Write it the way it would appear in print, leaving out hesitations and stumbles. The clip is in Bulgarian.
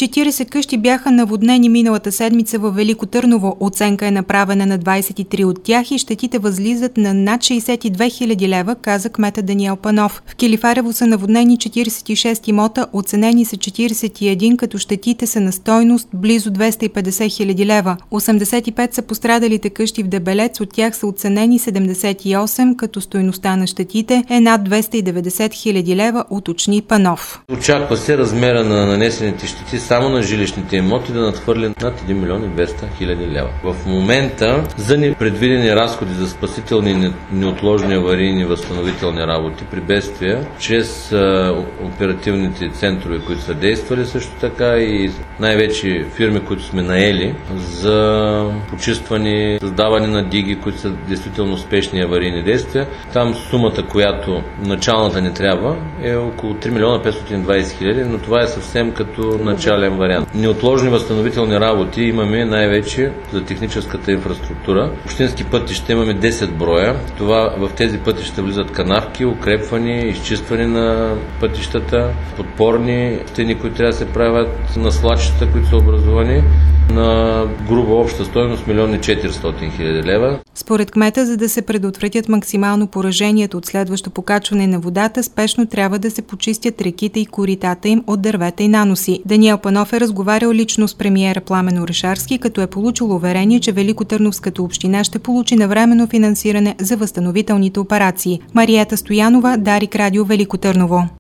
40 къщи бяха наводнени миналата седмица във Велико Търново. Оценка е направена на 23 от тях и щетите възлизат на над 62 000 лева, каза кмета Даниел Панов. В Килифарево са наводнени 46 имота, оценени са 41, като щетите са на стойност близо 250 000 лева. 85 са пострадалите къщи в Дебелец, от тях са оценени 78, като стойността на щетите е над 290 000 лева, уточни Панов. Очаква се размера на нанесените щети само на жилищните имоти да надхвърли над 1 милион и 200 хиляди лева. В момента за непредвидени разходи за спасителни неотложни аварийни възстановителни работи при бедствия, чрез оперативните центрове, които са действали, също така и най-вече фирми, които сме наели за почистване, създаване на диги, които са действително успешни аварийни действия. Там сумата, която началната ни трябва, е около 3 милиона 520 хиляди, но това е съвсем като начален вариант. Неотложни възстановителни работи имаме най-вече за техническата инфраструктура. Общински пътища имаме 10 броя. Това в тези пътища влизат канавки, укрепване, изчистване на пътищата, подпорни стени, които трябва да се правят, наслачета, които са образувани на груба обща стойност 1 400 000 лева. Според кмета, за да се предотвратят максимално поражението от следващо покачване на водата, спешно трябва да се почистят реките и коритата им от дървета и наноси. Даниел Панов е разговарял лично с премиера Пламен Орешарски, като е получил уверение, че Великотърновската община ще получи навременно финансиране за възстановителните операции. Мариета Стоянова, Дарик Радио, Велико Търново.